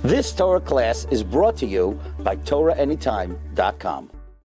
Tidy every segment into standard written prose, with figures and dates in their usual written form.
This Torah class is brought to you by TorahAnytime.com.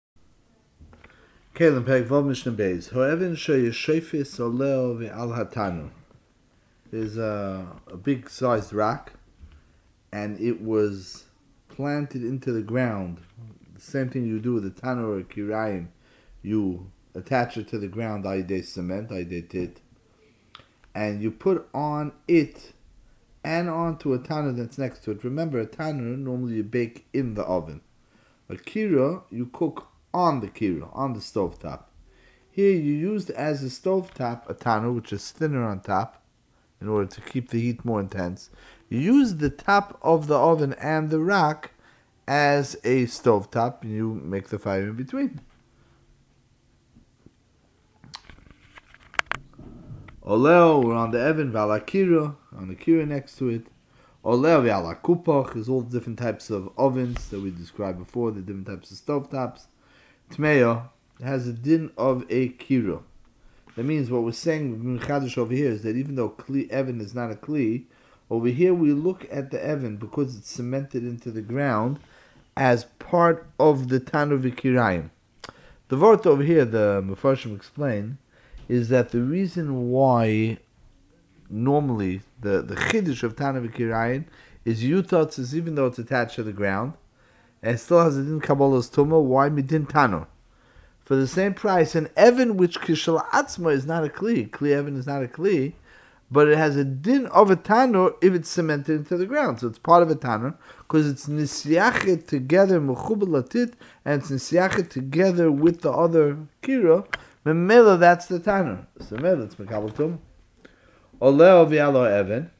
Kalim Peg Vav Mishnah Beis. Ho'evin sheyeshefis oleo ve'al hatanu. There's a big sized rock, and it was planted into the ground. The same thing you do with a tanur or a kirayim. You attach it to the ground, ayidei cement, ayidei tit, and you put on it and onto a tanur that's next to it. Remember, a tanur normally you bake in the oven. A kira you cook on the kira, on the stovetop. Here you used as a stovetop a tanur, which is thinner on top, in order to keep the heat more intense. You use the top of the oven and the rock as a stovetop, and you make the fire in between. Oleo, we're on the Evan, Valakira, on the Kira next to it. Oleo, Valakupach, is all the different types of ovens that we described before, the different types of stovetops. Tmeya has a din of a Kira. That means what we're saying with Chadash over here is that even though Kli Evan is not a Kli, over here we look at the Evan because it's cemented into the ground as part of the Tanur V'Kirayim. The word over here, the Mefarshim explain, is that the reason why normally the Chiddush of Tanur V'Kirayim is Yutatz is even though it's attached to the ground, and it still has a din Kabbalah's Tumah, why Midin Tanur? For the same price, an Evan which Kishal Atzma is not a Kli, Kli Evan is not a Kli, but it has a din of a Tanur if it's cemented into the ground. So it's part of a Tanur, because it's Nisyachet together, Mechubal Latit, and it's Nisyachet together with the other Kira. Memela, that's the Tanur. So Memela, it's Mekabel Tum. Oleo V'alo Evan,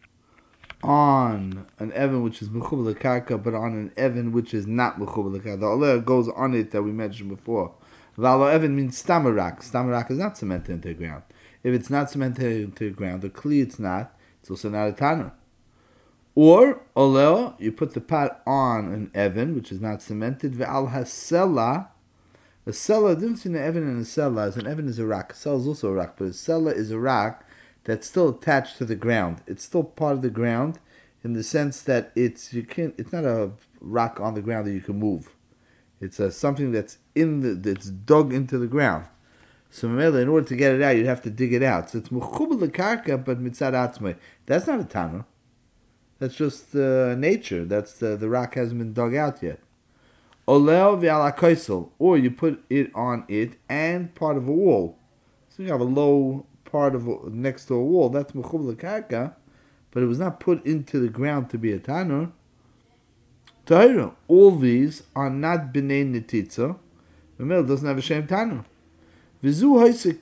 on an Evan which is Mechubal Karka, but on an Evan which is not Mechubal Karka. The Oleo goes on it that we mentioned before. V'alo Evan means Stamarak. Stamarak is not cemented into the ground. If it's not cemented into the ground, the Kli it's not, it's also not a Tanur. Or, Oleo, you put the pot on an Evan, which is not cemented, Ve'al Hasela. A Sela, the difference between an Evan and a Sela is an Evan is a rock. A Sela is also a rock, but a Sela is a rock that's still attached to the ground. It's still part of the ground in the sense that it's not a rock on the ground that you can move. It's something that's that's dug into the ground. So in order to get it out, you'd have to dig it out. So it's Mechubal Karka, but Mitzad Atzmai. That's not a Tanur. That's just nature. That's the rock hasn't been dug out yet. Oleo V'ala Kaisel, or you put it on it and part of a wall. So you have a low part of next to a wall. That's Mechubal Karka, but it was not put into the ground to be a Tanur. Tahira, all these are not B'nei Netitza. The middle doesn't have a Shem Tanur. This was the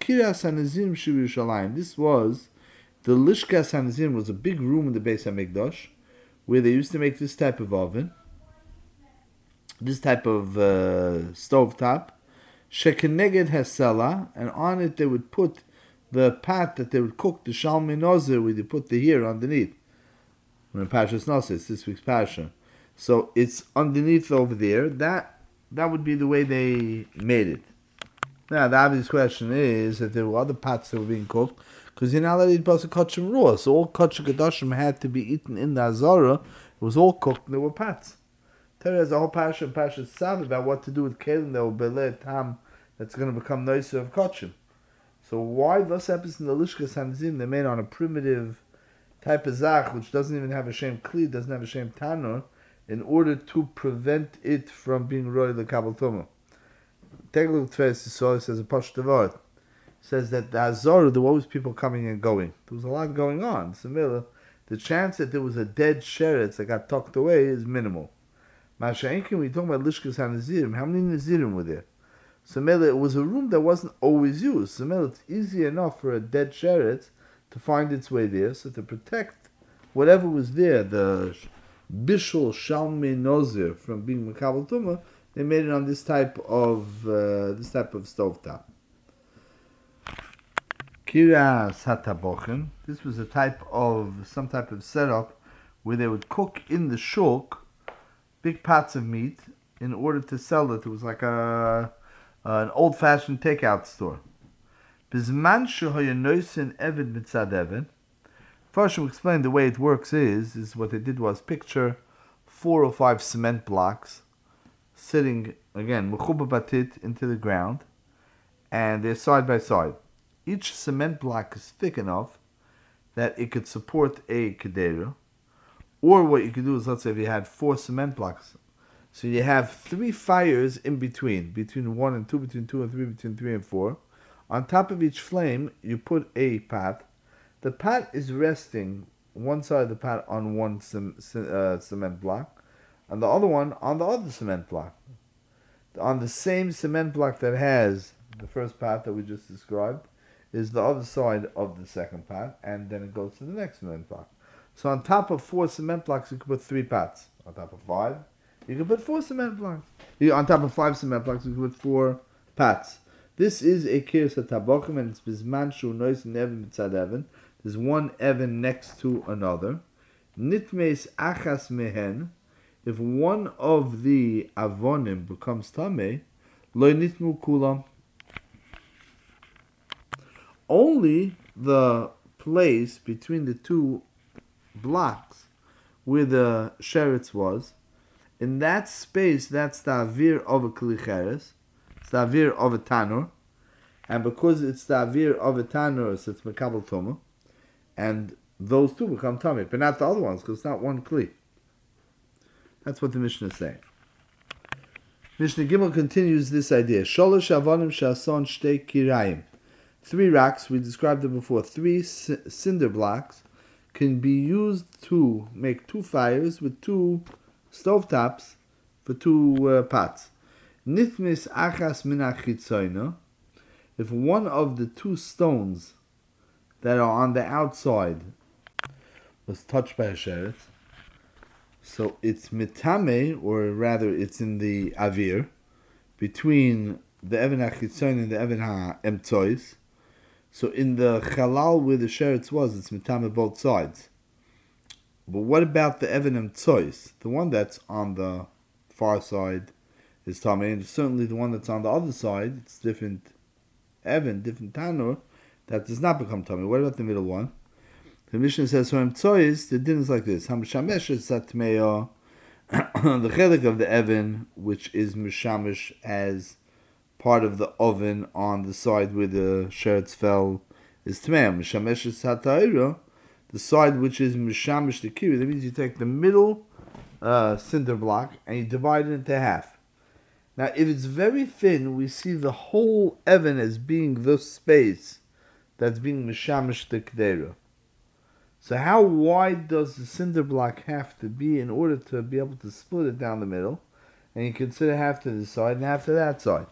Lishkas HaNazim, was a big room in the Beis HaMikdash where they used to make this type of oven, this type of stovetop. Shekeneged Hasela, and on it they would put the pot that they would cook the Shalmei Nozer, where they put the here underneath. When Parshas Noser, it's this week's Parsha. So it's underneath over there. That would be the way they made it. Now, the obvious question is that there were other pots that were being cooked, because you're not allowed to eat Basa Kachim raw. So all Kachim Kedoshim had to be eaten in the Azara. It was all cooked, and there were pots. Torah has a whole Parsha and Parsha Tzav about what to do with Kelim that will Beleh Tam that's going to become nicer of Kachim. So why this happens in the Lishkas HaNazim, they made on a primitive type of Zach, which doesn't even have a Shem Kli, doesn't have a Shem Tanur, in order to prevent it from being Roy the Kabbalah Tumah. Take a look at Tveres Yisrael, it says a Pashtavat. It says that the Azor, there were always people coming and going. There was a lot going on. Similar, the chance that there was a dead sheretz that got tucked away is minimal. Masha'inkin, we talk about Lishkas HaNazirim, how many Nazirim were there? Similar, it was a room that wasn't always used. Similar, it's easy enough for a dead sheretz to find its way there, so to protect whatever was there, the Bishul Shalmei Nozer from being Makabel Tumah, they made it on this type of stovetop. Kiras Hatabochen. This was some type of setup where they would cook in the shulk big pots of meat in order to sell it. It was like an old-fashioned takeout store. Bizman shehoya noisin eved mitzad eved. First, we explained the way it works is what they did was picture 4 or 5 cement blocks sitting, again, mechuba batit, into the ground, and they're side by side. Each cement block is thick enough that it could support a kedera. Or what you could do is, let's say if you had 4 cement blocks, so you have 3 fires in between 1 and 2, between 2 and 3, between 3 and 4. On top of each flame, you put a pot. The pot is resting one side of the pot on one cement block, and the other one on the other cement block. On the same cement block that has the first pot that we just described is the other side of the second pot, and then it goes to the next cement block. So on top of 4 cement blocks, you can put 3 pots. On top of 5, you can put 4 cement blocks. On top of 5 cement blocks, you can put 4 pots. This is a kirs hatabochim, and it's bizman shu nois neven mitzad even. There's one even next to another. Nitmes achas mehen. If one of the avonim becomes tameh, lo nitmu kulam. Only the place between the 2 blocks where the sheretz was, in that space, that's the avir of a klicheres, it's the avir of a tanur, and because it's the avir of a tanur, so it's mekabel tumah, and those 2 become tameh, but not the other ones, because it's not one kli. That's what the Mishnah is saying. Mishnah Gimel continues this idea. Sholosh avonim shason shtei kirayim. 3 rocks, we described it before, 3 cinder blocks can be used to make 2 fires with 2 stovetops for 2 pots. Nithmis achas min achitzoyna. If one of the 2 stones that are on the outside was touched by a sheretz, so it's mitame, or rather it's in the avir, between the even achitzoyna and the even ha'emtzois. So in the halal where the sheretz was, it's mitame both sides. But what about the even emtzois? The one that's on the far side is tameh, and certainly the one that's on the other side, it's different even, different tanur, that does not become tameh. What about the middle one? The Mishnah says, so emtzois, the din is like this. Hamshamesh is satmeya, the chelik of the even, which is mishamish as part of the oven on the side where the sheretz fell, is tmeya. Mishamesh is satayra, the side which is mishamish the kiri. That means you take the middle cinder block and you divide it into half. Now, if it's very thin, we see the whole even as being the space that's being mishamish the kedera. So how wide does the cinder block have to be in order to be able to split it down the middle? And you consider half to this side and half to that side.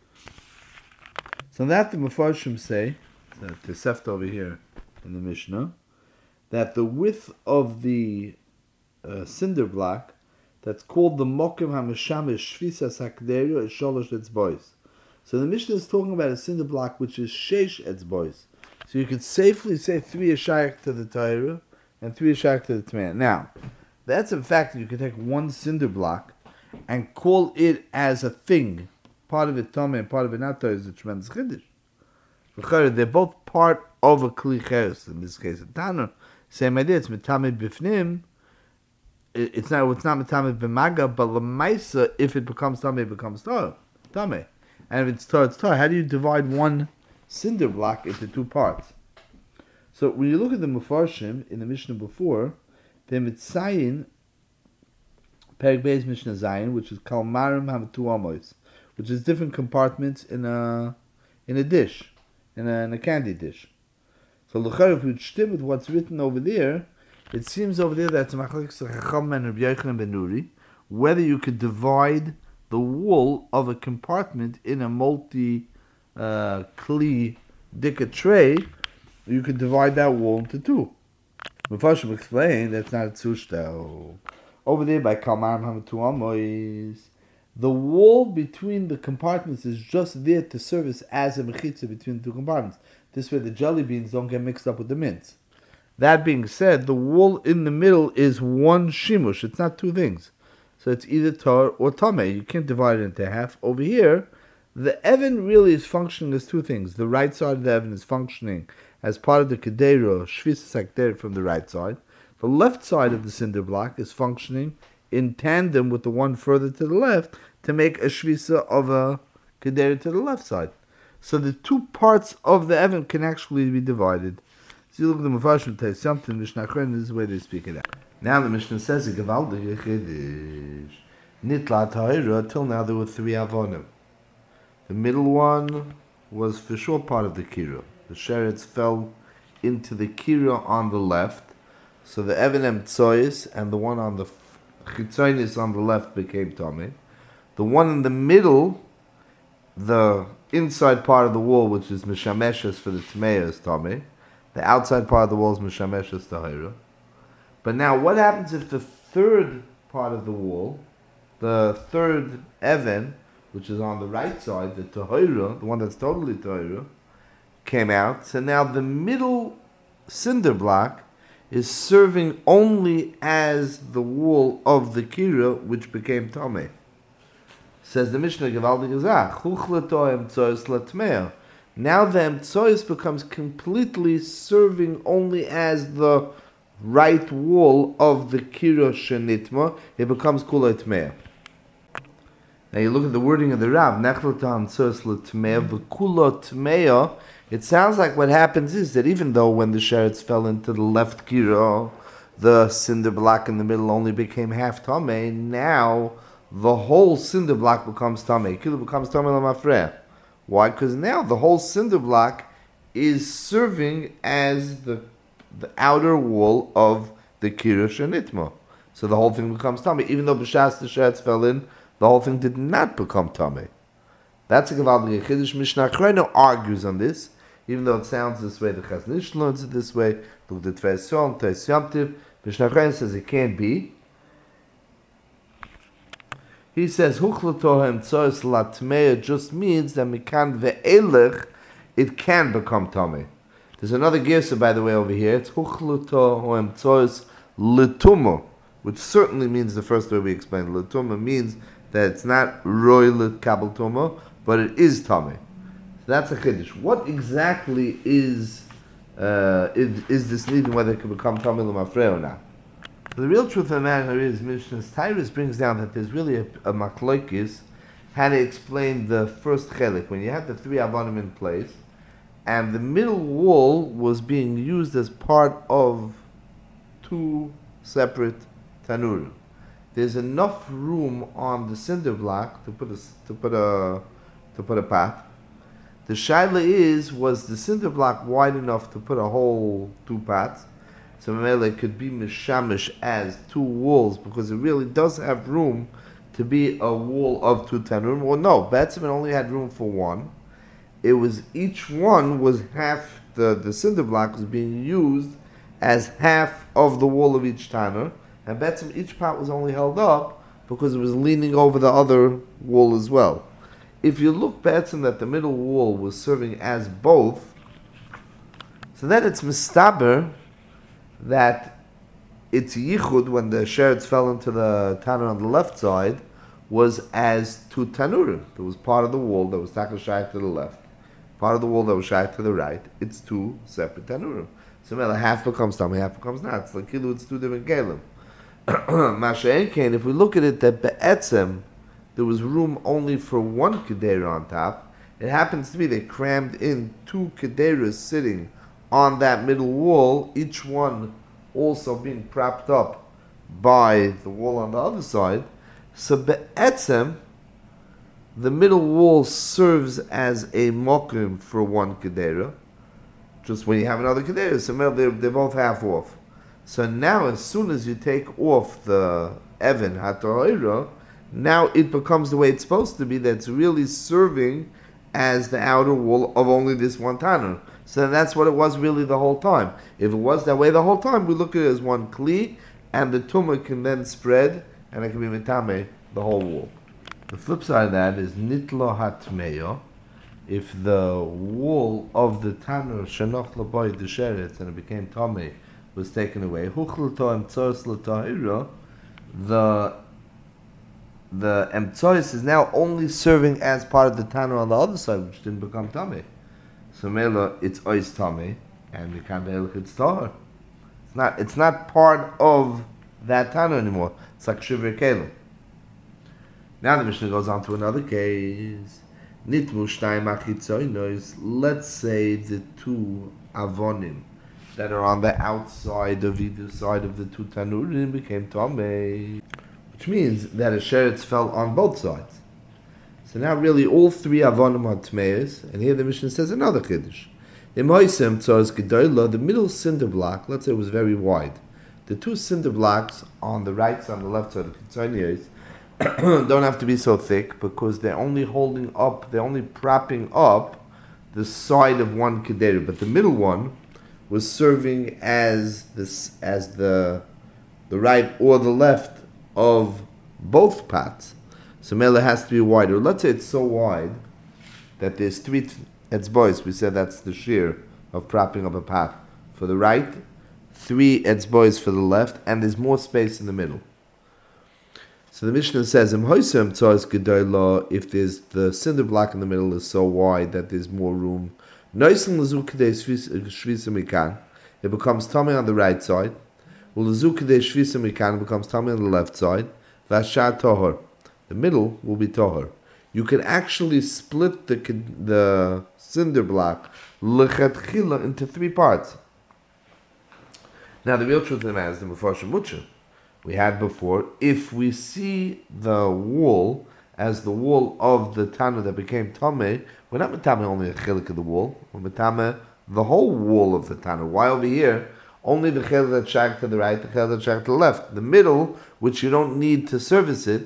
So that the Mefarshim say, the Tosefta over here in the Mishnah, that the width of the cinder block, that's called the Mokim HaMeshamish Shvisas HaKderio, is Sholosh Etzbois. So the Mishnah is talking about a cinder block which is Sheish Etzbois. So you could safely say 3 Ashayach to the Torah and 3 Ashayach to the Tmeah. Now, that's in fact you could take 1 cinder block and call it as a thing. Part of it Tomei and part of it not Torah is a tremendous Chiddush. They're both part of a Kli Cheres, in this case a Tanur. Same idea, it's Mitame Bifnim. It's not Mitame B'maga, but L'maisa, if it becomes Tomei, it becomes Torah. Tomei. And if it's Torah, it's Torah. How do you divide 1 cinder block into 2 parts? So when you look at the Mefarshim in the Mishnah before, they're mitzayin Perek Beis Mishnah Zayin, which is Kalmarim Hamatu Amos, which is different compartments in a dish, in a candy dish. So l'chayr, if we stim with what's written over there, it seems over there that Machlokes Chacham and Rabbi Yochanan ben Nuri, whether you could divide the wall of a compartment in a multi kli dika tray, you could divide that wall into 2. Mefarshim explain that's not a tzushta. Over there by Kalmarim Hamatu Amos, the wall between the compartments is just there to serve as a mechitza between the 2 compartments. This way the jelly beans don't get mixed up with the mints. That being said, the wall in the middle is 1 shimush. It's not 2 things. So it's either tar or tameh. You can't divide it into half. Over here, the even really is functioning as 2 things. The right side of the even is functioning as part of the kedero, shvis sakder from the right side. The left side of the cinder block is functioning in tandem with the one further to the left to make a shvisa of a kedera to the left side. So the two parts of the Evan can actually be divided. So you look at the Mufashim Teis something Mishnah Chrein, this is the way they speak it out. Now the Mishnah says a Gevaldige Chiddush. Nitla Tahira, till now there were three Avonim. The middle one was for sure part of the Kira. The Sheretz fell into the Kira on the left, so the Evan Emtsois and the one on the Chitzonis on the left became Tomei. The one in the middle, the inside part of the wall, which is Mishameshes for the Tmeya, is Tomei. The outside part of the wall is Mishameshes Tahira. But now what happens if the third part of the wall, the third Evan, which is on the right side, the Tahira, the one that's totally Tahira, came out? So now the middle cinder block is serving only as the wall of the Kira, which became Tomei. Says the Mishnah, Gevaldig Gezach, Chuchleto Emtsois Latmeya. Now the Emtsois becomes completely serving only as the right wall of the Kira Shenitma. It becomes Kula Tmeya. Now you look at the wording of the Rav, Nechleta Emtsois Latmeya, V'Kula Tmeya. It sounds like what happens is that even though when the Sheretz fell into the left Kira, the cinder block in the middle only became half Tomei, now the whole cinder block becomes Tomei. Kira becomes Tomei Lamafreh. Why? Because now the whole cinder block is serving as the outer wall of the Kira Shenitma. So the whole thing becomes Tomei. Even though B'Shas the Sheretz fell in, the whole thing did not become Tomei. That's a Gevaldige Chiddush. Mishnah Chreino argues on this. Even though it sounds this way, the Chazon Ish learns it this way. Look at the Tveis Yom, Tveis Yom Tiv. Mishnah Chreino says it can't be. He says, Huchlatohem Tzois Latmeya just means that Mikan Ve'elech, it can become Tomei. There's another Gersa, by the way, over here. It's Huchlatohem Tzois L'Tumah, which certainly means the first way we explained. L'Tumah means that it's not Roy L'Kabel Tumah, but it is Tomei. So that's a Chiddush. What exactly is this need and whether it can become Tomei L'Mafrei or not? The real truth of the matter is, Mishnah Tyrus brings down that there's really a machlokes how to explain the first chelik, when you have the three avonim in place, and the middle wall was being used as part of two separate tanurim. There's enough room on the cinder block to put a path. The shaila is, was the cinder block wide enough to put a whole two paths? So Mamela could be mishamish as two walls, because it really does have room to be a wall of two tanurim. Well, no, Batsim only had room for one. It was, each one was half, the cinder block was being used as half of the wall of each tanur, and Batsim each part was only held up because it was leaning over the other wall as well. If you look Batsim that the middle wall was serving as both, so then it's mistaber that its yichud, when the sheretz fell into the tanur on the left side, was as two tanurim. There was part of the wall that was takashai to the left, part of the wall that was shy to the right. It's two separate tanurim. So half becomes tamei, half becomes not. It's like it's two different gelim. Masha'en kain, if we look at it, that be'etzem, there was room only for one kedera on top. It happens to be they crammed in two kederas sitting on that middle wall, each one also being propped up by the wall on the other side. So be'etzem, the middle wall serves as a mokum for one kedera. Just when you have another kedera, so they're both half off. So now, as soon as you take off the Evan HaTorah, now it becomes the way it's supposed to be, that's really serving as the outer wall of only this one tanur. So that's what it was really the whole time. If it was that way the whole time, we look at it as one kli, and the tumah can then spread, and it can be mitame the whole wall. The flip side of that is nitlo hatmeyo. If the wall of the tanur shenoch laboy the sheretz and it became tamei was taken away, huchlto emtzois l'tahira, the emtzois is now only serving as part of the tanur on the other side, which didn't become tamei. So mela, it's ois tamei, and we can't be it's tahor. It's not part of that Tana anymore. It's like Shivir Kelim. Now the Mishnah goes on to another case. Nitmu shtayim achitzonos. Let's say the two avonim that are on the outside of either side of the two tanurim became tamei, which means that a sheretz fell on both sides. So now really all three avonim are tmeis, and here the Mishnah says another chiddush. The middle cinder block, let's say it was very wide. The two cinder blocks on the right side and the left side of the kitzonios don't have to be so thick because they're only propping up the side of one kedera, but the middle one was serving as the right or the left of both pots. So Mela has to be wider. Let's say it's so wide that there's three etzbois. We said that's the shear of propping up a pot for the right, three etzbois for the left, and there's more space in the middle. So the Mishnah says, if there's the cinder block in the middle is so wide that there's more room, it becomes tummy on the right side. It becomes tummy on the left side. The middle will be tohar. You can actually split the cinder block into three parts. Now the real truth of the matter is the Mefarshim Mutsha. We had before, if we see the wall as the wall of the Tana that became Tameh, we're not Matame only a chilik of the wall, we're Matame the whole wall of the Tana. Why over here? Only the chilik that shag to the right, the chilik that shag to the left. The middle, which you don't need to service it,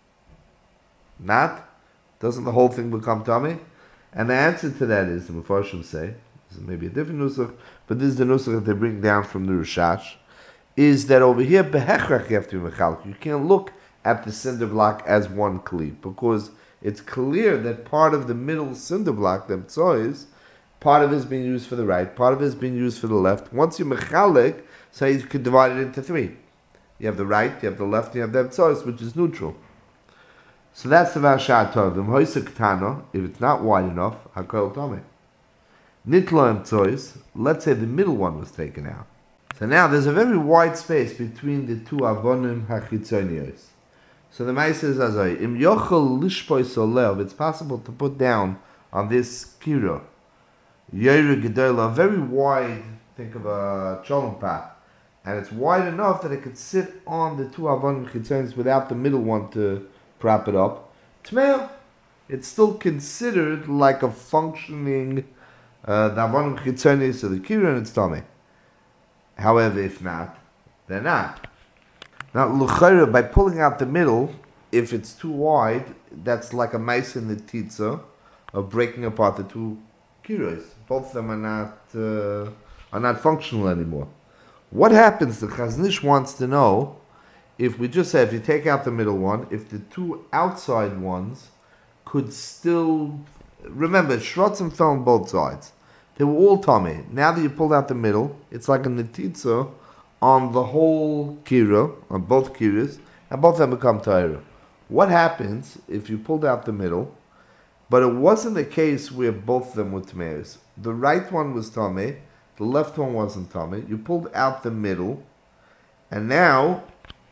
doesn't the whole thing become Tameh? And the answer to that is, the Mefarshim say, this is maybe a different nusach, but this is the nusach that they bring down from the Rishash, is that over here, behechrach, you have to be mechalik. You can't look at the cinder block as one kli, because it's clear that part of the middle cinder block, the tzois, part of it is being used for the right, part of it is being used for the left. Once you mechalik, so you could divide it into three. You have the right, you have the left, you have the tzois, which is neutral. So that's the Vashat Tovim. Hoysek Tana, if it's not wide enough, Hakol Tomei. Nitlo tzois, let's say the middle one was taken out. So now there's a very wide space between the two avonim hachitzonios. So the Maisa says, Im yochel lishpoi solev, it's possible to put down on this kira, yoyre gedola, very wide, think of a cholent pot, and it's wide enough that it could sit on the two avonim chitzonios without the middle one to prop it up. Tmeil, it's still considered like a functioning the avonim chitzonios of the kira, and it's tummy. However, if not, they're not. Now, l'chayra, by pulling out the middle, if it's too wide, that's like a mice in the titza of breaking apart the two kiros. Both of them are not functional anymore. What happens? The Chaznish wants to know if we just say if you take out the middle one, if the two outside ones could still remember shrotzim fell on both sides. They were all tummy. Now that you pulled out the middle, it's like a netitza on the whole kira, on both kiras, and both of them become taira. What happens if you pulled out the middle, but it wasn't the case where both of them were tameis? The right one was tamei, the left one wasn't tamei. You pulled out the middle, and now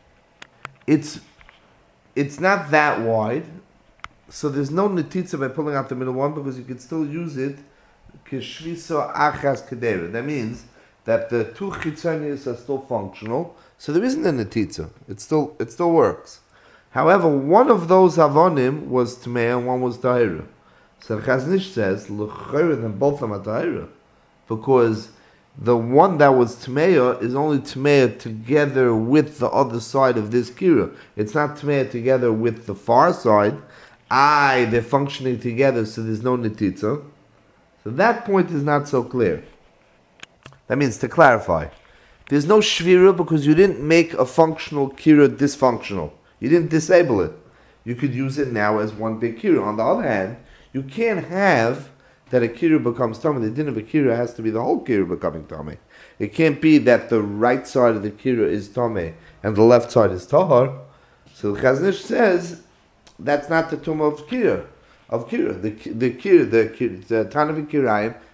it's not that wide, so there's no netitza by pulling out the middle one because you can still use it. That means that the two chitzonios are still functional, so there isn't a netitza. It still works. However, one of those avonim was tmei and one was tahira. So the Chaznish says l'chayra, then both of them are tahira, because the one that was tmei is only tmei together with the other side of this kira. It's not tmei together with the far side. They're functioning together, so there's no netitza. So that point is not so clear. That means, to clarify, there's no shvira because you didn't make a functional kira dysfunctional. You didn't disable it. You could use it now as one big kira. On the other hand, you can't have that a kira becomes tummy. The din of a kira has to be the whole kira becoming tummy. It can't be that the right side of the kira is tummy and the left side is tahar. So the Chaznish says that's not the tumah of kira. The Tanav Kirayim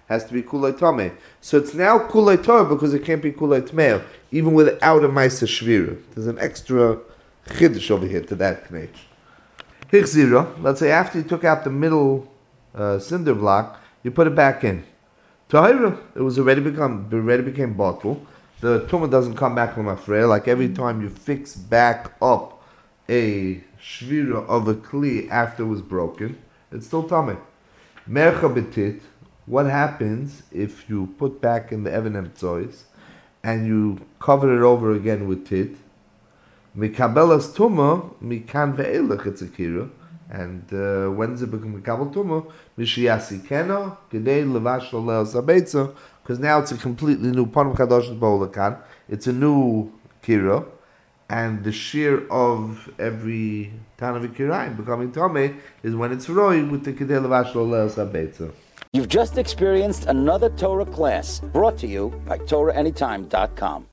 has to be kulei tameh. So it's now kulei Torah because it can't be kulei tmei, even without a ma'aser shvira. There's an extra chiddush over here to that knech. Hichzira, let's say after you took out the middle cinder block, you put it back in. Tahira, it was already became bottle. The tumah doesn't come back from afreya. Like every time you fix back up a shvira of a kli after it was broken, it's still tameh. Mercha betit. What happens if you put back in the even emtzois and you cover it over again with tit? Mikabelas tumah mikan ve'elach it's a kira. And when does it become mikabel tumah? Mishiyasi kena gedei levash le'el sabetza. Because now it's a completely new panam kadosh b'olakan. It's a new kira, and the shear of every tan of a kirayim becoming tameh is when it's roi with the gedei levash le'el sabetza. You've just experienced another Torah class brought to you by TorahAnytime.com.